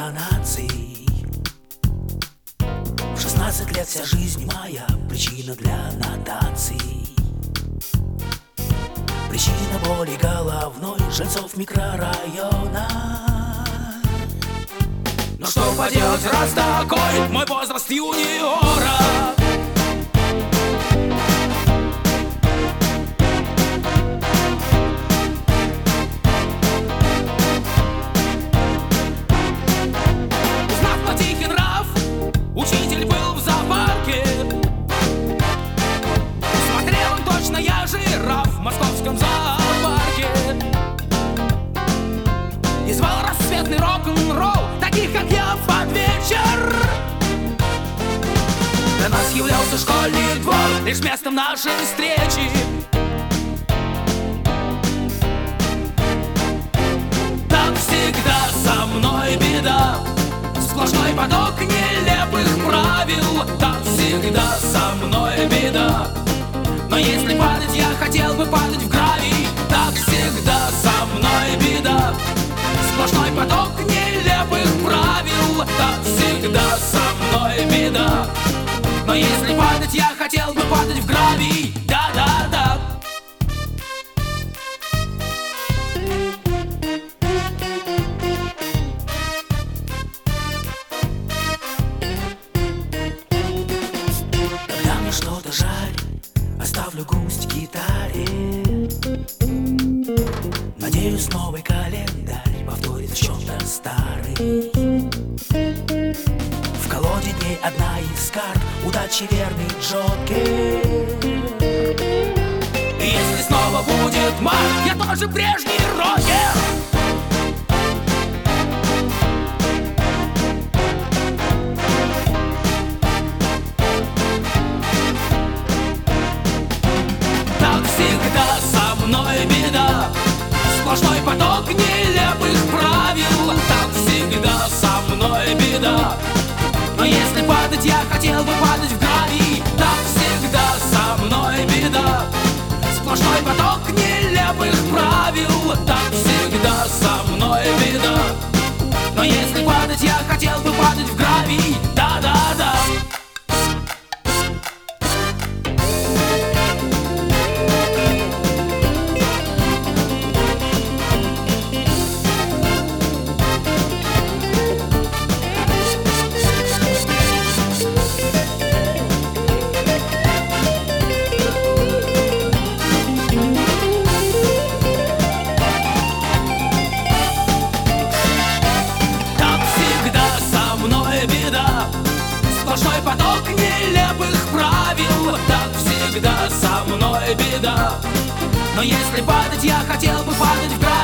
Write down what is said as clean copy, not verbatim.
наций. В 16 лет вся жизнь моя причина для нотаций. Причина боли головной жильцов микрорайона. Но что поделать, раз такой мой возраст юниора. Узнав по тихий нрав, учитель был в зоопарке. Смотрел он точно, я жираф в московском зоопарке. И звал рассветный рок-н-ролл таких, как я, под вечер. Для нас являлся школьный двор лишь местом нашей встречи. Так всегда со мной беда, сплошной поток нелепых правил. Так всегда со мной беда, но если падать, я хотел бы падать в гравий. Так всегда со мной беда, сплошной поток нелепых правил. Так всегда со мной беда, но если падать, я хотел бы падать в гравий. Да-да-да. Когда мне что-то жаль, оставлю грусть в гитаре. Надеюсь, новый календарь повторит в чем-то старый. В колоде дней одна из карт удачи верный Джокер. И если снова будет март, я тоже прежний рокер. Так всегда со мной беда, сплошной поток нелепых правил. Так всегда со мной беда, но если падать, я хотел бы падать в гравий. Так всегда со мной беда, сплошной поток нелепых правил. Так всегда со мной беда, но если падать, я хотел бы падать в гравий. Да-да-да. Сплошной поток нелепых правил. Так всегда со мной беда, но если падать, я хотел бы падать в град.